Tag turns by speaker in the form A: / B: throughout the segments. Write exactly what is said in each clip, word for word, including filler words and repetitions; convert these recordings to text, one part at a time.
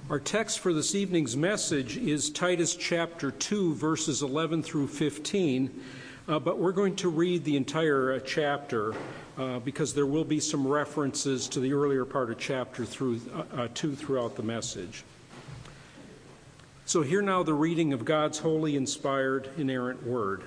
A: Our text for this evening's message is Titus chapter two, verses eleven through fifteen, uh, but we're going to read the entire uh, chapter uh, because there will be some references to the earlier part of chapter through, uh, uh, two throughout the message. So hear now the reading of God's holy, inspired, inerrant word.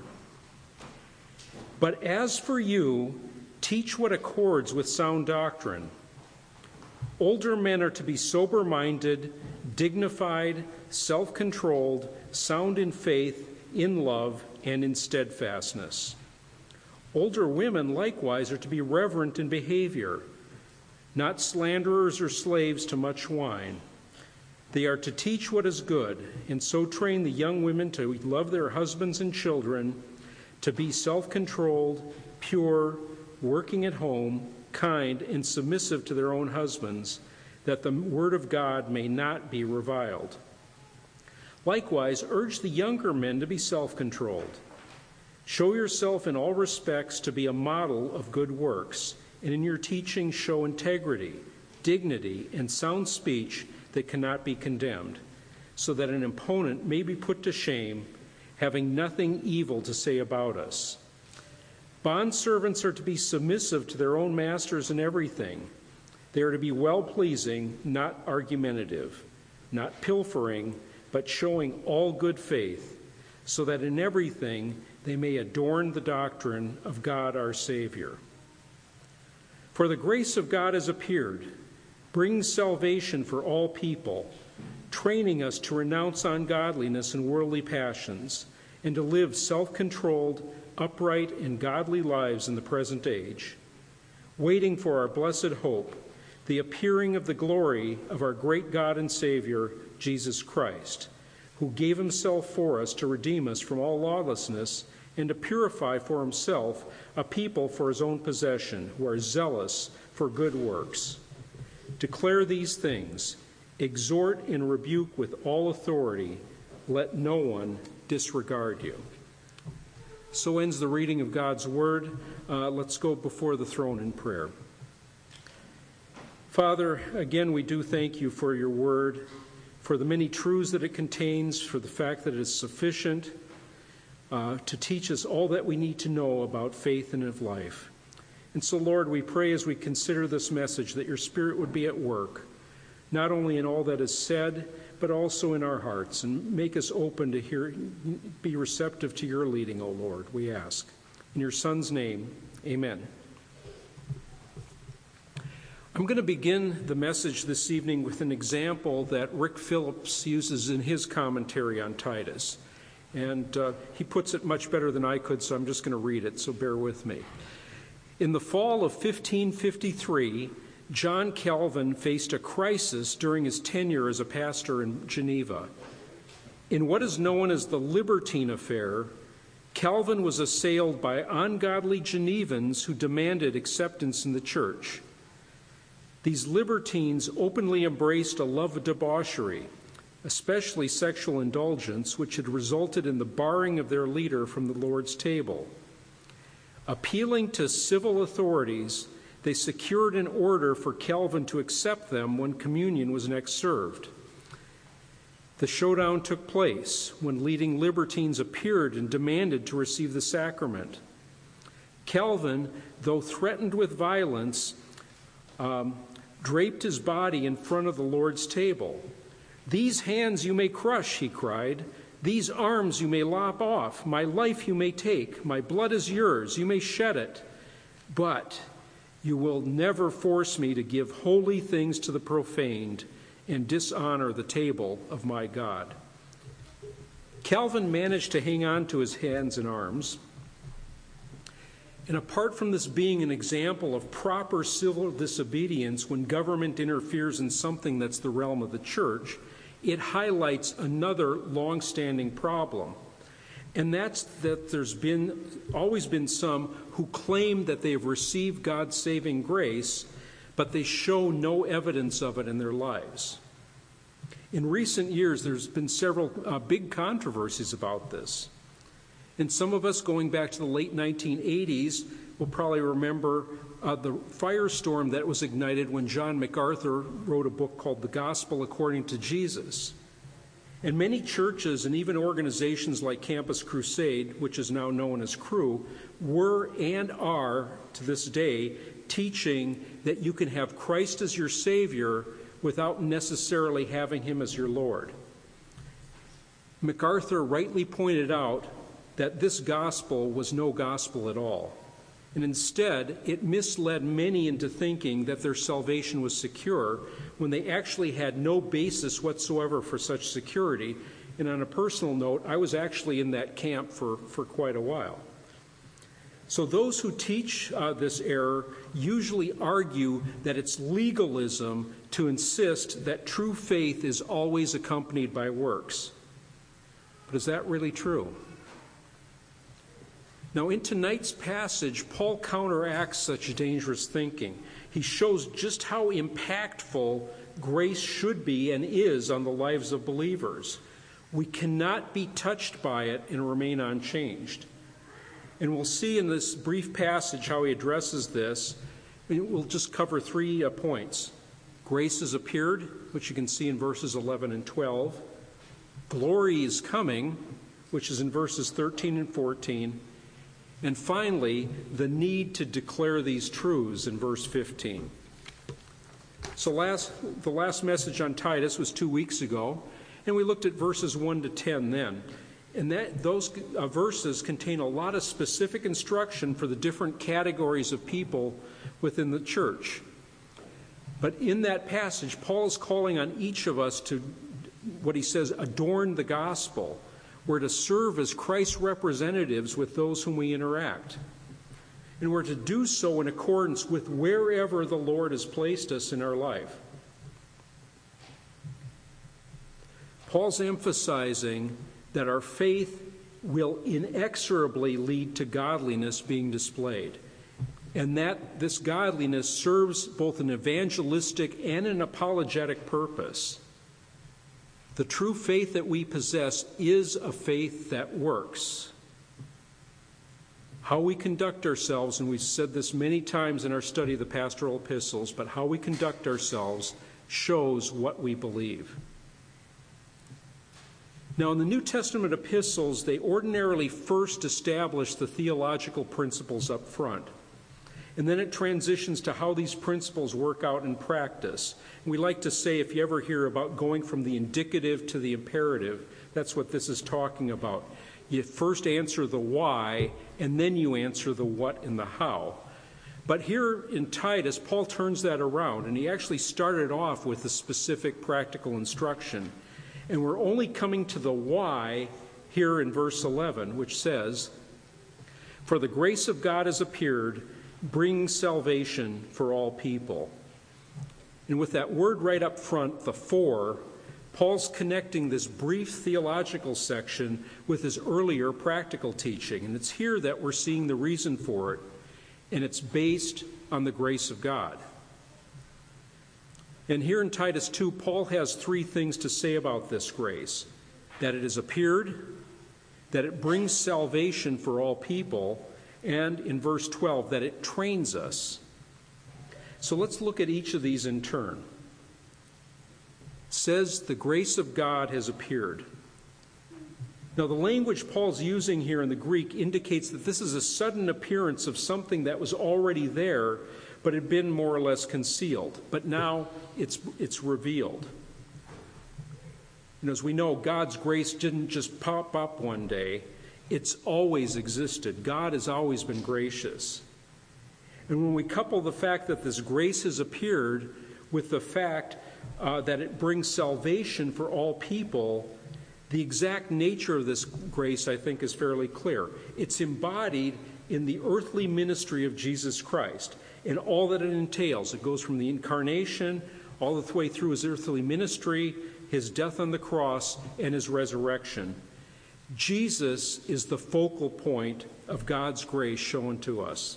A: But as for you, teach what accords with sound doctrine. Older men are to be sober-minded, dignified, self-controlled, sound in faith, in love, and in steadfastness. Older women likewise are to be reverent in behavior, not slanderers or slaves to much wine. They are to teach what is good, and so train the young women to love their husbands and children, to be self-controlled, pure, working at home, kind, and submissive to their own husbands, that the word of God may not be reviled. Likewise, urge the younger men to be self-controlled. Show yourself in all respects to be a model of good works, and in your teaching show integrity, dignity, and sound speech that cannot be condemned, so that an opponent may be put to shame, having nothing evil to say about us. Bondservants are to be submissive to their own masters in everything. They are to be well-pleasing, not argumentative, not pilfering, but showing all good faith, so that in everything they may adorn the doctrine of God our Savior. For the grace of God has appeared, bringing salvation for all people, training us to renounce ungodliness and worldly passions, and to live self-controlled, upright, and godly lives in the present age, waiting for our blessed hope, the appearing of the glory of our great God and Savior, Jesus Christ, who gave himself for us to redeem us from all lawlessness and to purify for himself a people for his own possession, who are zealous for good works. Declare these things, exhort and rebuke with all authority, let no one disregard you. So ends the reading of God's word. Uh, let's go before the throne in prayer. Father, again, we do thank you for your word, for the many truths that it contains, for the fact that it is sufficient uh, to teach us all that we need to know about faith and of life. And so, Lord, we pray as we consider this message that your Spirit would be at work, not only in all that is said, but also in our hearts, and make us open to hear, be receptive to your leading, O Lord, we ask. In your Son's name, amen. I'm going to begin the message this evening with an example that Rick Phillips uses in his commentary on Titus. And uh, he puts it much better than I could, so I'm just going to read it, so bear with me. In the fall of fifteen fifty-three, John Calvin faced a crisis during his tenure as a pastor in Geneva. In what is known as the Libertine Affair, Calvin was assailed by ungodly Genevans who demanded acceptance in the church. These libertines openly embraced a love of debauchery, especially sexual indulgence, which had resulted in the barring of their leader from the Lord's table. Appealing to civil authorities, they secured an order for Calvin to accept them when communion was next served. The showdown took place when leading libertines appeared and demanded to receive the sacrament. Calvin, though threatened with violence, um, draped his body in front of the Lord's table. "These hands you may crush," he cried. "These arms you may lop off. My life you may take. My blood is yours. You may shed it. But you will never force me to give holy things to the profaned and dishonor the table of my God." Calvin managed to hang on to his hands and arms. And apart from this being an example of proper civil disobedience when government interferes in something that's the realm of the church, it highlights another long-standing problem. And that's that there's been always been some who claim that they've received God's saving grace, but they show no evidence of it in their lives. In recent years, there's been several uh, big controversies about this. And some of us, going back to the late nineteen eighties, will probably remember uh, the firestorm that was ignited when John MacArthur wrote a book called The Gospel According to Jesus. And many churches and even organizations like Campus Crusade, which is now known as Cru, were and are to this day teaching that you can have Christ as your Savior without necessarily having him as your Lord. MacArthur rightly pointed out that this gospel was no gospel at all. And instead, it misled many into thinking that their salvation was secure when they actually had no basis whatsoever for such security. And on a personal note, I was actually in that camp for, for quite a while. So those who teach uh, this error usually argue that it's legalism to insist that true faith is always accompanied by works. But is that really true? Now, in tonight's passage, Paul counteracts such dangerous thinking. He shows just how impactful grace should be and is on the lives of believers. We cannot be touched by it and remain unchanged. And we'll see in this brief passage how he addresses this. We'll just cover three uh, points. Grace has appeared, which you can see in verses eleven and twelve. Glory is coming, which is in verses thirteen and fourteen. And finally, the need to declare these truths in verse fifteen. So last, the last message on Titus was two weeks ago, and we looked at verses one to ten then. And that, those uh, verses contain a lot of specific instruction for the different categories of people within the church. But in that passage, Paul is calling on each of us to, what he says, adorn the gospel. We're to serve as Christ's representatives with those whom we interact. And we're to do so in accordance with wherever the Lord has placed us in our life. Paul's emphasizing that our faith will inexorably lead to godliness being displayed, and that this godliness serves both an evangelistic and an apologetic purpose. The true faith that we possess is a faith that works. How we conduct ourselves, and we've said this many times in our study of the pastoral epistles, but how we conduct ourselves shows what we believe. Now, in the New Testament epistles, they ordinarily first establish the theological principles up front. And then it transitions to how these principles work out in practice. And we like to say, if you ever hear about going from the indicative to the imperative, that's what this is talking about. You first answer the why, and then you answer the what and the how. But here in Titus, Paul turns that around, and he actually started off with a specific practical instruction. And we're only coming to the why here in verse eleven, which says, "For the grace of God has appeared, bringing salvation for all people." And with that word right up front, the for, Paul's connecting this brief theological section with his earlier practical teaching. And it's here that we're seeing the reason for it. And it's based on the grace of God. And here in Titus two, Paul has three things to say about this grace: that it has appeared, that it brings salvation for all people, and in verse twelve, that it trains us. So let's look at each of these in turn. It says the grace of God has appeared. Now, the language Paul's using here in the Greek indicates that this is a sudden appearance of something that was already there, but had been more or less concealed. But now it's it's revealed. And as we know, God's grace didn't just pop up one day. It's always existed. God has always been gracious. And when we couple the fact that this grace has appeared with the fact uh, that it brings salvation for all people, the exact nature of this grace, I think, is fairly clear. It's embodied in the earthly ministry of Jesus Christ and all that it entails. It goes from the incarnation all the way through his earthly ministry, his death on the cross, and his resurrection. Jesus is the focal point of God's grace shown to us.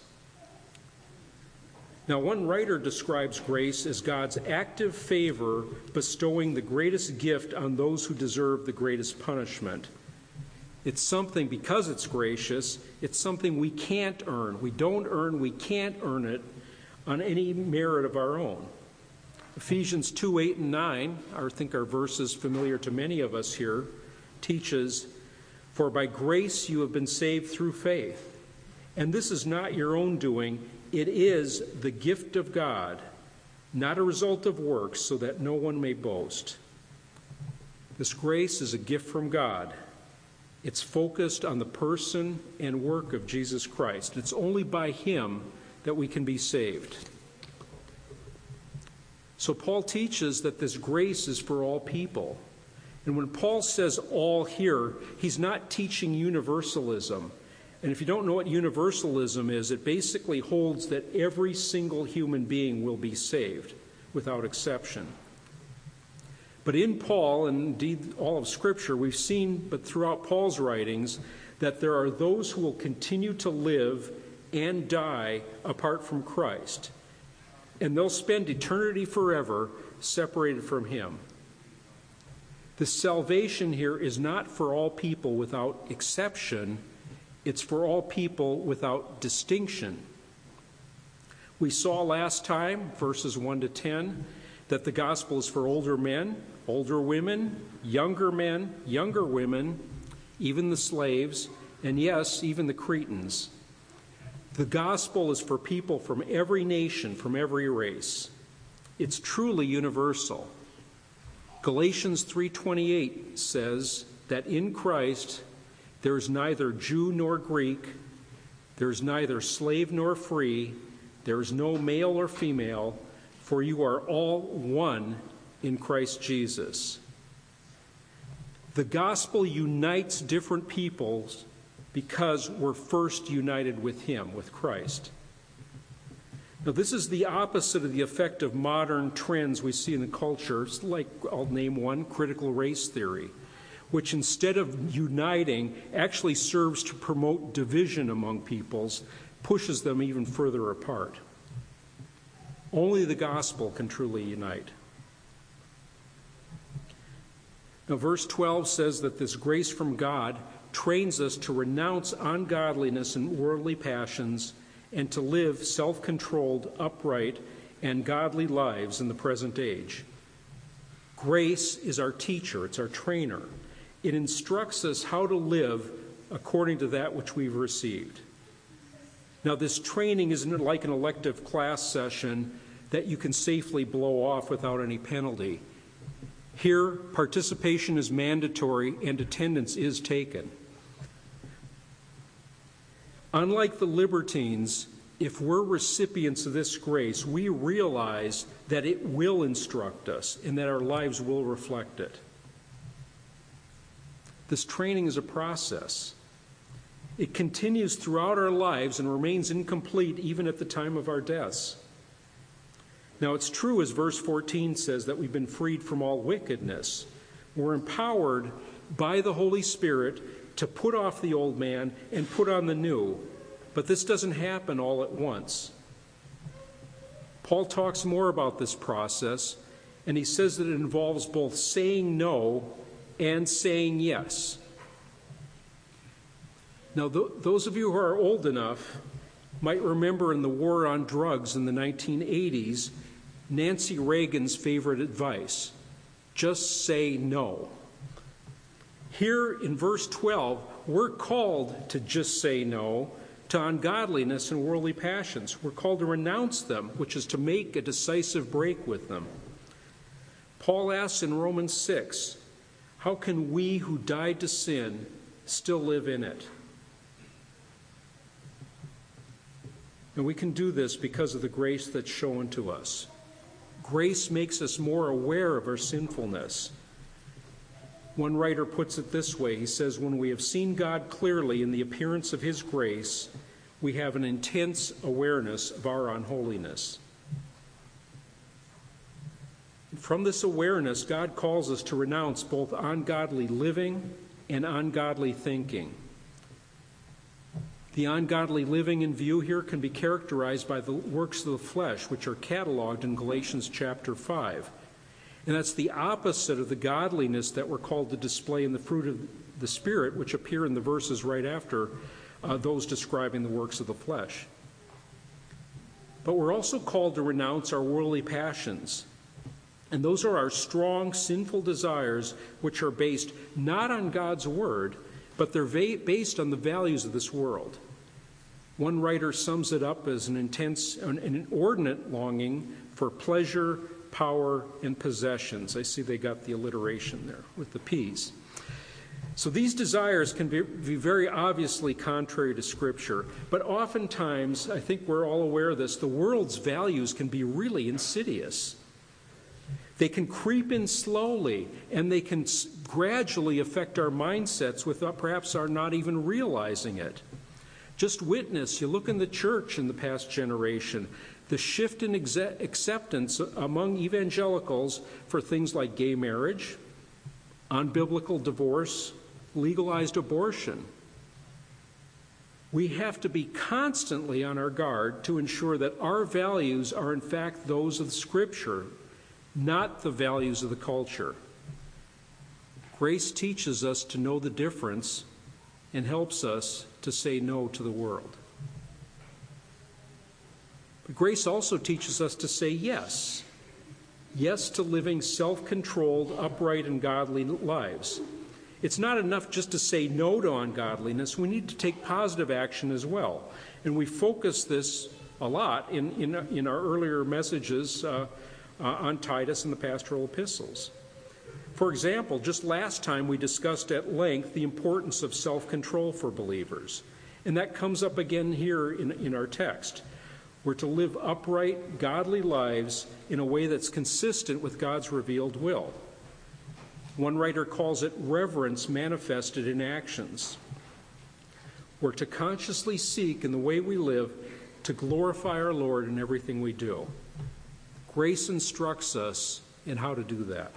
A: Now, one writer describes grace as God's active favor bestowing the greatest gift on those who deserve the greatest punishment. It's something, because it's gracious, it's something we can't earn. We don't earn, we can't earn it on any merit of our own. Ephesians two, eight, and nine, I think are verses familiar to many of us here, teaches, "For by grace you have been saved through faith. And this is not your own doing, it is the gift of God, not a result of works, so that no one may boast." This grace is a gift from God. It's focused on the person and work of Jesus Christ. It's only by him that we can be saved. So Paul teaches that this grace is for all people. And when Paul says all here, he's not teaching universalism. And if you don't know what universalism is, it basically holds that every single human being will be saved without exception. But in Paul, and indeed all of Scripture, we've seen, but throughout Paul's writings, that there are those who will continue to live and die apart from Christ. And they'll spend eternity forever separated from him. The salvation here is not for all people without exception. It's for all people without distinction. We saw last time, verses one to ten, that the gospel is for older men, older women, younger men, younger women, even the slaves, and yes, even the Cretans. The gospel is for people from every nation, from every race. It's truly universal. Galatians three twenty-eight says that in Christ there is neither Jew nor Greek, there is neither slave nor free, there is no male or female, for you are all one in Christ Jesus. The gospel unites different peoples because we're first united with him, with Christ. Now, this is the opposite of the effect of modern trends we see in the culture, like, I'll name one, critical race theory, which instead of uniting, actually serves to promote division among peoples, pushes them even further apart. Only the gospel can truly unite. Now, verse twelve says that this grace from God trains us to renounce ungodliness and worldly passions and to live self-controlled, upright, and godly lives in the present age. Grace is our teacher, it's our trainer. It instructs us how to live according to that which we've received. Now, this training isn't like an elective class session that you can safely blow off without any penalty. Here, participation is mandatory and attendance is taken. Unlike the libertines, if we're recipients of this grace, we realize that it will instruct us and that our lives will reflect it. This training is a process. It continues throughout our lives and remains incomplete even at the time of our deaths. Now, it's true, as verse fourteen says, that we've been freed from all wickedness. We're empowered by the Holy Spirit to put off the old man and put on the new. But this doesn't happen all at once. Paul talks more about this process, and he says that it involves both saying no and saying yes. Now, th- those of you who are old enough might remember in the war on drugs in the nineteen eighties, Nancy Reagan's favorite advice: just say no. Here in verse twelve, we're called to just say no to ungodliness and worldly passions. We're called to renounce them, which is to make a decisive break with them. Paul asks in Romans six, how can we who died to sin still live in it? And we can do this because of the grace that's shown to us. Grace makes us more aware of our sinfulness. One writer puts it this way. He says, when we have seen God clearly in the appearance of his grace, we have an intense awareness of our unholiness. From this awareness, God calls us to renounce both ungodly living and ungodly thinking. The ungodly living in view here can be characterized by the works of the flesh, which are cataloged in Galatians chapter five. And that's the opposite of the godliness that we're called to display in the fruit of the Spirit, which appear in the verses right after uh, those describing the works of the flesh. But we're also called to renounce our worldly passions. And those are our strong, sinful desires, which are based not on God's word, but they're va- based on the values of this world. One writer sums it up as an intense, an inordinate longing for pleasure, power, and possessions. I see they got the alliteration there with the P's. So these desires can be, be very obviously contrary to Scripture, but oftentimes, I think we're all aware of this, the world's values can be really insidious. They can creep in slowly, and they can gradually affect our mindsets without perhaps our not even realizing it. Just witness, you look in the church in the past generation, the shift in ex- acceptance among evangelicals for things like gay marriage, unbiblical divorce, legalized abortion. We have to be constantly on our guard to ensure that our values are in fact those of the Scripture, not the values of the culture. Grace teaches us to know the difference and helps us to say no to the world. But grace also teaches us to say yes. Yes to living self-controlled, upright, and godly lives. It's not enough just to say no to ungodliness. We need to take positive action as well. And we focus this a lot in, in, in our earlier messages uh, uh, on Titus and the pastoral epistles. For example, just last time we discussed at length the importance of self-control for believers. And that comes up again here in, in our text. We're to live upright, godly lives in a way that's consistent with God's revealed will. One writer calls it reverence manifested in actions. We're to consciously seek in the way we live to glorify our Lord in everything we do. Grace instructs us in how to do that.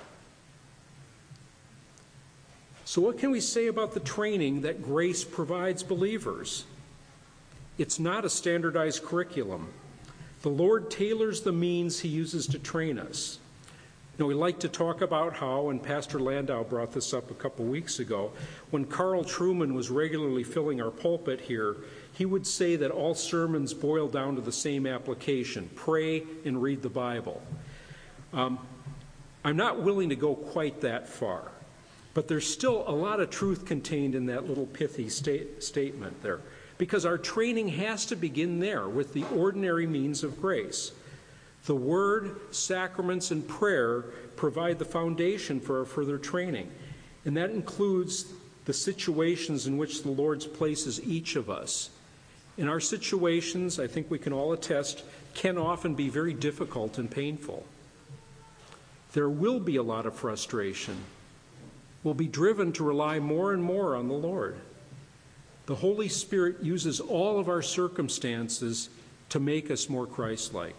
A: So what can we say about the training that grace provides believers? It's not a standardized curriculum. The Lord tailors the means he uses to train us. You know, we like to talk about how, and Pastor Landau brought this up a couple weeks ago, when Carl Trueman was regularly filling our pulpit here, he would say that all sermons boil down to the same application: pray and read the Bible. Um, I'm not willing to go quite that far, but there's still a lot of truth contained in that little pithy sta- statement there, because our training has to begin there with the ordinary means of grace. The Word, sacraments, and prayer provide the foundation for our further training. And that includes the situations in which the Lord places each of us. And our situations, I think we can all attest, can often be very difficult and painful. There will be a lot of frustration. We'll be driven to rely more and more on the Lord. The Holy Spirit uses all of our circumstances to make us more Christ-like.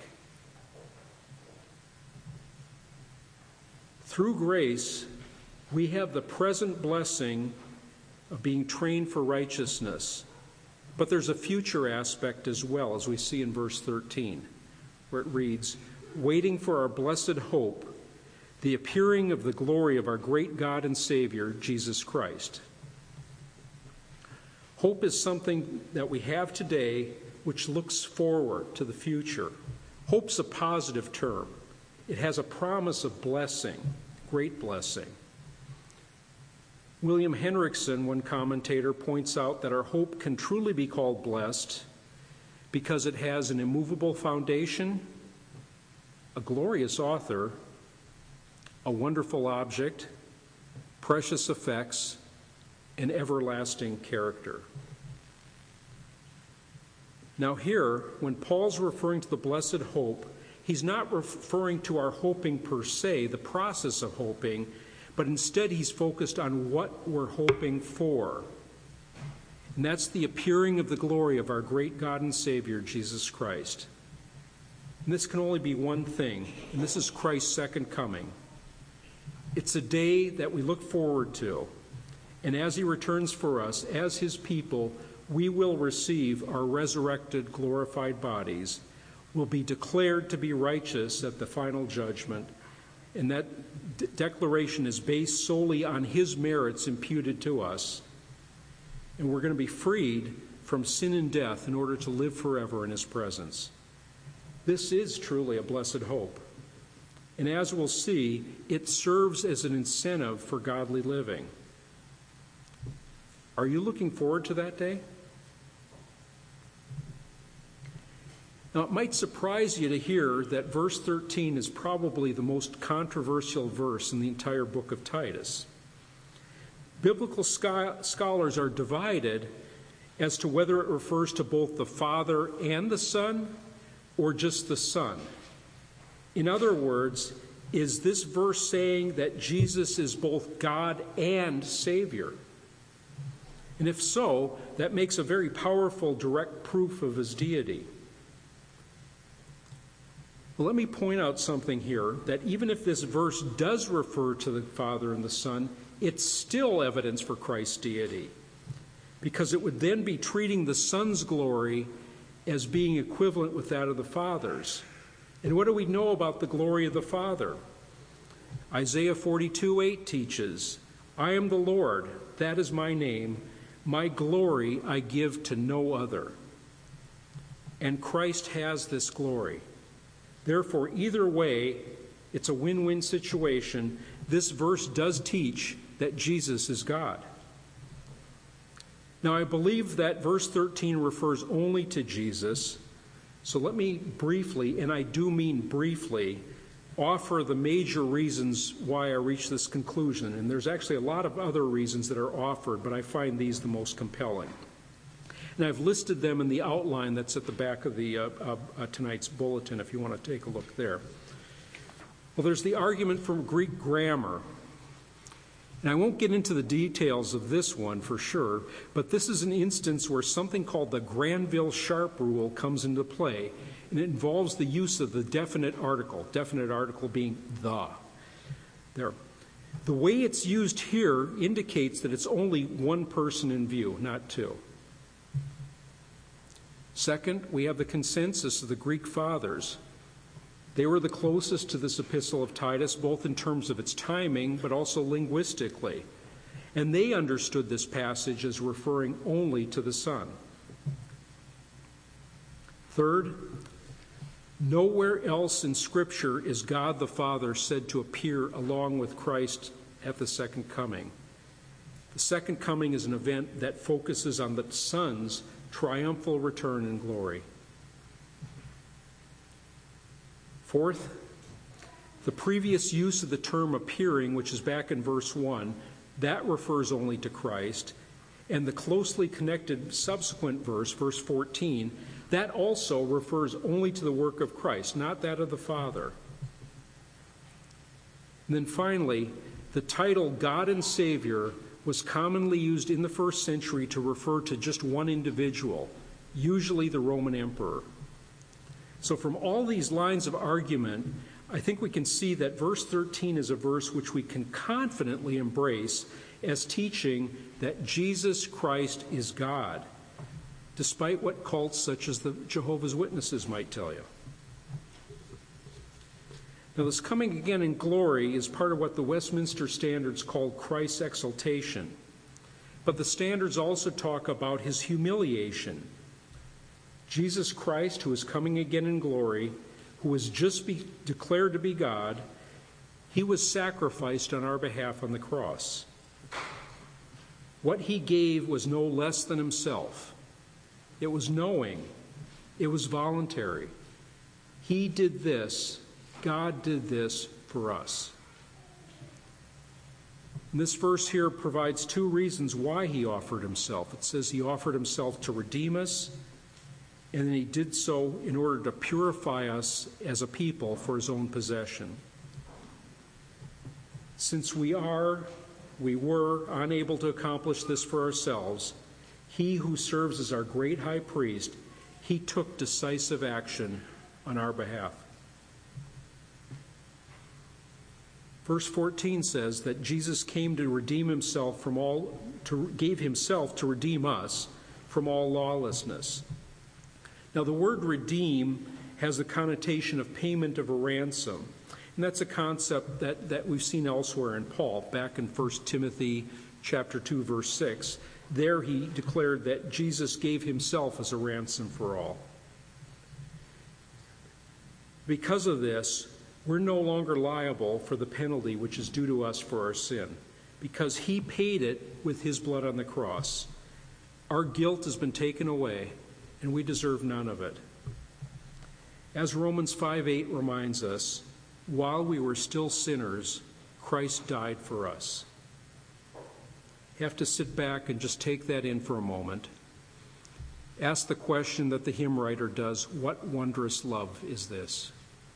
A: Through grace, we have the present blessing of being trained for righteousness. But there's a future aspect as well, as we see in verse thirteen, where it reads, "Waiting for our blessed hope, the appearing of the glory of our great God and Savior, Jesus Christ." Hope is something that we have today which looks forward to the future. Hope's a positive term. It has a promise of blessing, great blessing. William Henriksen, one commentator, points out that our hope can truly be called blessed because it has an immovable foundation, a glorious author, a wonderful object, precious effects, and everlasting character. Now here, when Paul's referring to the blessed hope, he's not referring to our hoping per se, the process of hoping, but instead he's focused on what we're hoping for. And that's the appearing of the glory of our great God and Savior, Jesus Christ. And this can only be one thing, and this is Christ's second coming. It's a day that we look forward to. And as he returns for us, as his people, we will receive our resurrected, glorified bodies, will be declared to be righteous at the final judgment, and that d- declaration is based solely on his merits imputed to us, and we're going to be freed from sin and death in order to live forever in his presence. This is truly a blessed hope. And as we'll see, it serves as an incentive for godly living. Are you looking forward to that day? Now, it might surprise you to hear that verse thirteen is probably the most controversial verse in the entire book of Titus. Biblical scholars are divided as to whether it refers to both the Father and the Son, or just the Son. In other words, is this verse saying that Jesus is both God and Savior? And if so, that makes a very powerful direct proof of his deity. Well, let me point out something here, that even if this verse does refer to the Father and the Son, it's still evidence for Christ's deity, because it would then be treating the Son's glory as being equivalent with that of the Father's. And what do we know about the glory of the Father? Isaiah forty-two eight teaches, I am the Lord, that is my name, my glory I give to no other. And Christ has this glory. Therefore, either way, it's a win-win situation. This verse does teach that Jesus is God. Now, I believe that verse thirteen refers only to Jesus. So let me briefly, and I do mean briefly, offer the major reasons why I reached this conclusion. And there's actually a lot of other reasons that are offered, but I find these the most compelling. And I've listed them in the outline that's at the back of the uh, uh, uh, tonight's bulletin, if you want to take a look there. Well, there's the argument from Greek grammar. And I won't get into the details of this one for sure, but this is an instance where something called the Granville-Sharp rule comes into play, and it involves the use of the definite article, definite article being the. There. The way it's used here indicates that it's only one person in view, not two. Second, we have the consensus of the Greek fathers. They were the closest to this epistle of Titus, both in terms of its timing, but also linguistically. And they understood this passage as referring only to the Son. Third, nowhere else in Scripture is God the Father said to appear along with Christ at the second coming. The second coming is an event that focuses on the Son's triumphal return in glory. Fourth, the previous use of the term appearing, which is back in verse one, that refers only to Christ. And the closely connected subsequent verse, verse fourteen, that also refers only to the work of Christ, not that of the Father. And then finally, the title God and Savior was commonly used in the first century to refer to just one individual, usually the Roman emperor. So from all these lines of argument, I think we can see that verse thirteen is a verse which we can confidently embrace as teaching that Jesus Christ is God, despite what cults such as the Jehovah's Witnesses might tell you. Now, this coming again in glory is part of what the Westminster Standards call Christ's exaltation. But the Standards also talk about his humiliation. Jesus Christ, who is coming again in glory, who was just be declared to be God, he was sacrificed on our behalf on the cross. What he gave was no less than himself. It was knowing. It was voluntary. He did this. God did this for us. And this verse here provides two reasons why he offered himself. It says he offered himself to redeem us, and then he did so in order to purify us as a people for his own possession. Since we are, we were unable to accomplish this for ourselves, he who serves as our great high priest, he took decisive action on our behalf. Verse fourteen says that Jesus came to redeem himself from all, to, gave himself to redeem us from all lawlessness. Now, the word redeem has the connotation of payment of a ransom. And that's a concept that, that we've seen elsewhere in Paul, back in First Timothy chapter two, verse six. There he declared that Jesus gave himself as a ransom for all. Because of this, we're no longer liable for the penalty which is due to us for our sin, because he paid it with his blood on the cross. Our guilt has been taken away, and we deserve none of it. As Romans five eight reminds us, while we were still sinners, Christ died for us. You have to sit back and just take that in for a moment. Ask the question that the hymn writer does, what wondrous love is this?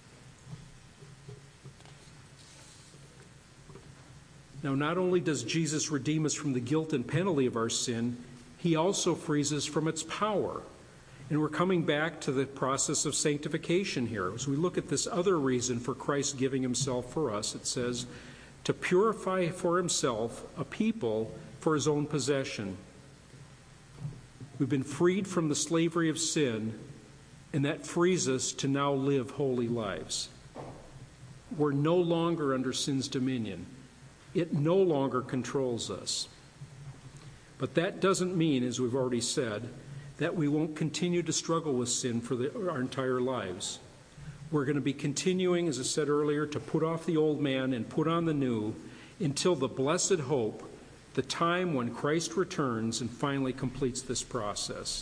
A: Now, not only does Jesus redeem us from the guilt and penalty of our sin, he also frees us from its power. And we're coming back to the process of sanctification here. As we look at this other reason for Christ giving himself for us, it says, to purify for himself a people for his own possession. We've been freed from the slavery of sin, and that frees us to now live holy lives. We're no longer under sin's dominion. It no longer controls us. But that doesn't mean, as we've already said, that we won't continue to struggle with sin for the, our entire lives. We're going to be continuing, as I said earlier, to put off the old man and put on the new until the blessed hope, the time when Christ returns and finally completes this process.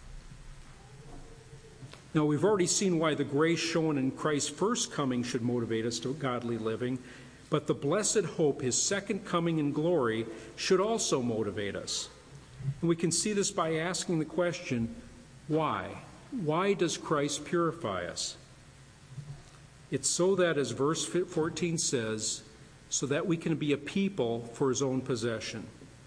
A: Now, we've already seen why the grace shown in Christ's first coming should motivate us to godly living, but the blessed hope, his second coming in glory, should also motivate us. And we can see this by asking the question, why? Why does Christ purify us? It's so that, as verse fourteen says, so that we can be a people for his own possession.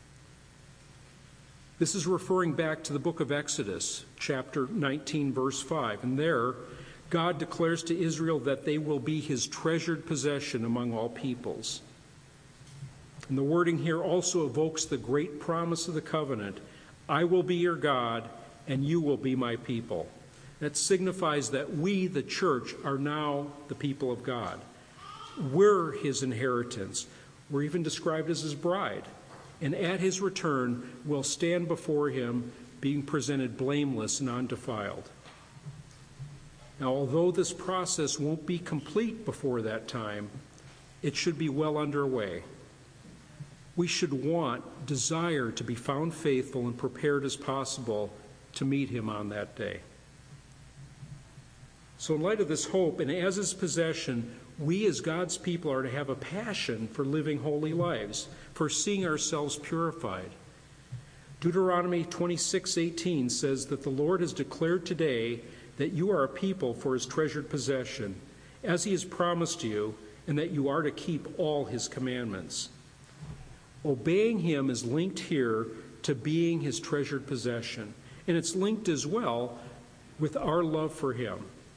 A: This is referring back to the book of Exodus, chapter nineteen, verse five. And there, God declares to Israel that they will be his treasured possession among all peoples. And the wording here also evokes the great promise of the covenant, I will be your God, and you will be my people. That signifies that we, the church, are now the people of God. We're his inheritance. We're even described as his bride. And at his return, we'll stand before him, being presented blameless and undefiled. Now, although this process won't be complete before that time, it should be well underway. We should want, desire to be found faithful and prepared as possible to meet him on that day. So in light of this hope, and as his possession, we as God's people are to have a passion for living holy lives, for seeing ourselves purified. Deuteronomy twenty-six eighteen says that the Lord has declared today that you are a people for his treasured possession, as he has promised you, and that you are to keep all his commandments. Obeying him is linked here to being his treasured possession, and it's linked as well with our love for him.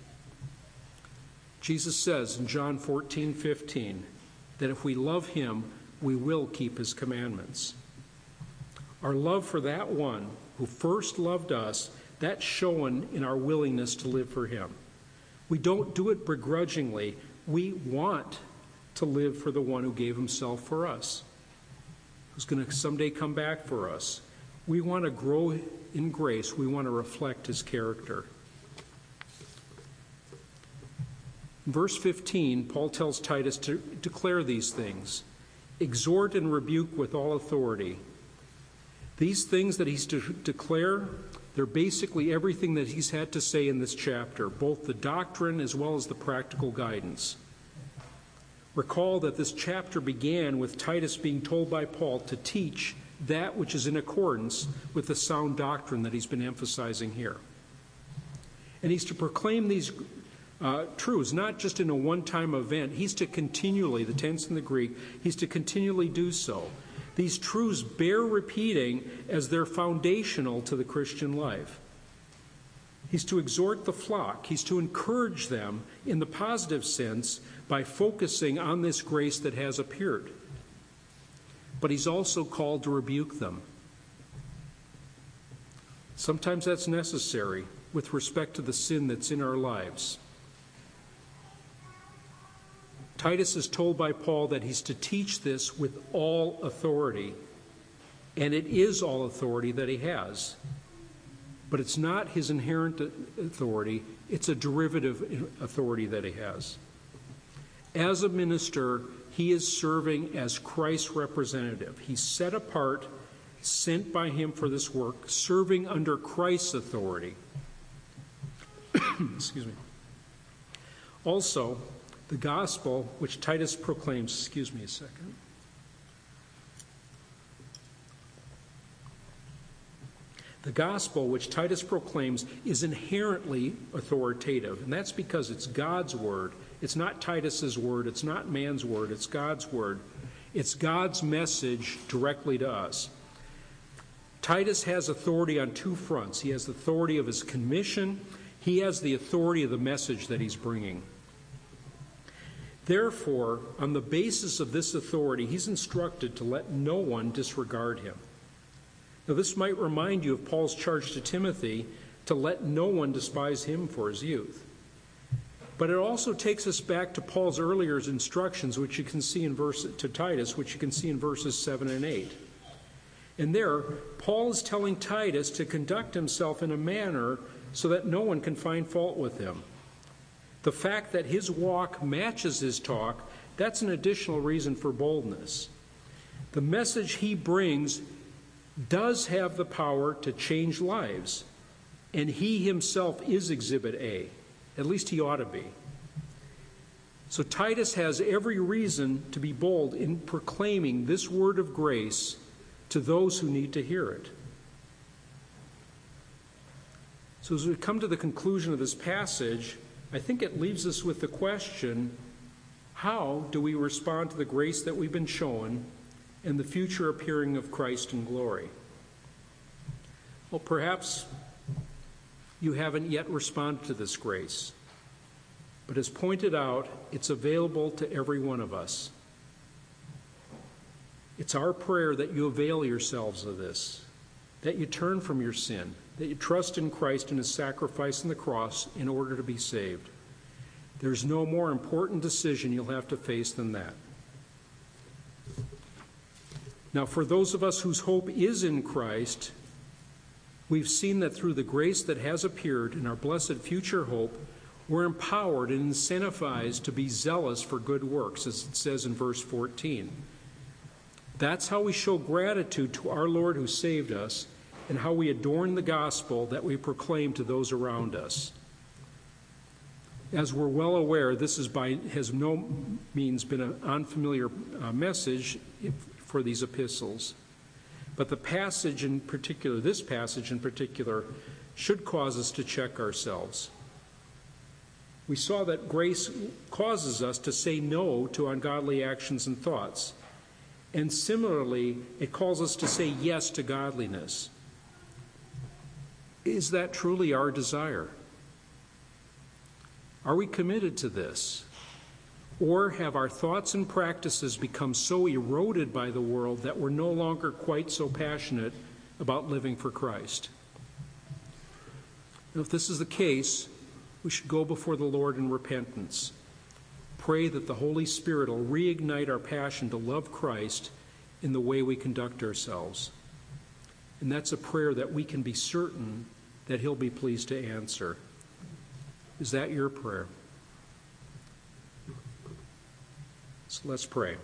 A: Jesus says in John fourteen fifteen that if we love him, we will keep his commandments. Our love for that one who first loved us, that's shown in our willingness to live for him. We don't do it begrudgingly. We want to live for the one who gave himself for us, who's going to someday come back for us. We want to grow in grace. We want to reflect his character. In verse fifteen, Paul tells Titus to declare these things. Exhort and rebuke with all authority. These things that he's to declare, they're basically everything that he's had to say in this chapter, both the doctrine as well as the practical guidance. Recall that this chapter began with Titus being told by Paul to teach that which is in accordance with the sound doctrine that he's been emphasizing here. And he's to proclaim these uh, truths, not just in a one-time event. He's to continually, the tense in the Greek, he's to continually do so. These truths bear repeating as they're foundational to the Christian life. He's to exhort the flock. He's to encourage them in the positive sense by focusing on this grace that has appeared. But he's also called to rebuke them. Sometimes that's necessary with respect to the sin that's in our lives. Titus is told by Paul that he's to teach this with all authority, and it is all authority that he has. But it's not his inherent authority, it's a derivative authority that he has. As a minister, he is serving as Christ's representative. He's set apart, sent by him for this work, serving under Christ's authority. Excuse me. Also, the gospel which Titus proclaims, excuse me a second. The gospel which Titus proclaims is inherently authoritative, and that's because it's God's word. It's not Titus's word, it's not man's word, it's God's word. It's God's message directly to us. Titus has authority on two fronts. He has the authority of his commission, he has the authority of the message that he's bringing. Therefore, on the basis of this authority, he's instructed to let no one disregard him. Now, this might remind you of Paul's charge to Timothy to let no one despise him for his youth. But it also takes us back to Paul's earlier instructions, which you can see in verse to Titus, which you can see in verses seven and eight. And there, Paul is telling Titus to conduct himself in a manner so that no one can find fault with him. The fact that his walk matches his talk, that's an additional reason for boldness. The message he brings does have the power to change lives, and he himself is Exhibit A. At least he ought to be. So Titus has every reason to be bold in proclaiming this word of grace to those who need to hear it. So as we come to the conclusion of this passage, I think it leaves us with the question, how do we respond to the grace that we've been shown and the future appearing of Christ in glory? Well, perhaps you haven't yet responded to this grace, but as pointed out, it's available to every one of us. It's our prayer that you avail yourselves of this, that you turn from your sin, that you trust in Christ and his sacrifice on the cross in order to be saved. There's no more important decision you'll have to face than that. Now, for those of us whose hope is in Christ, we've seen that through the grace that has appeared in our blessed future hope, we're empowered and incentivized to be zealous for good works, as it says in verse fourteen. That's how we show gratitude to our Lord who saved us, and how we adorn the gospel that we proclaim to those around us. As we're well aware, this is by has no means been an unfamiliar uh, message for these epistles. But the passage in particular, this passage in particular, should cause us to check ourselves. We saw that grace causes us to say no to ungodly actions and thoughts. And similarly, it calls us to say yes to godliness. Is that truly our desire? Are we committed to this? Or have our thoughts and practices become so eroded by the world that we're no longer quite so passionate about living for Christ? And if this is the case, we should go before the Lord in repentance. Pray that the Holy Spirit will reignite our passion to love Christ in the way we conduct ourselves. And that's a prayer that we can be certain that he'll be pleased to answer. Is that your prayer? So let's pray.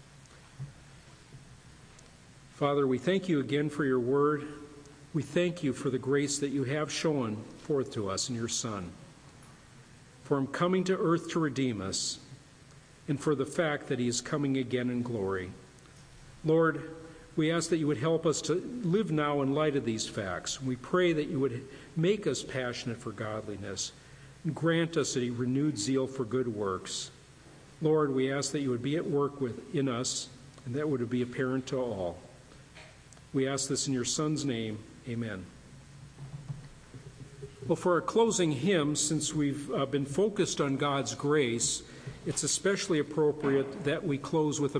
A: Father, we thank you again for your word. We thank you for the grace that you have shown forth to us in your Son, for him coming to earth to redeem us, and for the fact that he is coming again in glory. Lord, we ask that you would help us to live now in light of these facts. We pray that you would make us passionate for godliness and grant us a renewed zeal for good works. Lord, we ask that you would be at work within us, and that would be apparent to all. We ask this in your Son's name. Amen. Well, for our closing hymn, since we've uh, been focused on God's grace, it's especially appropriate that we close with a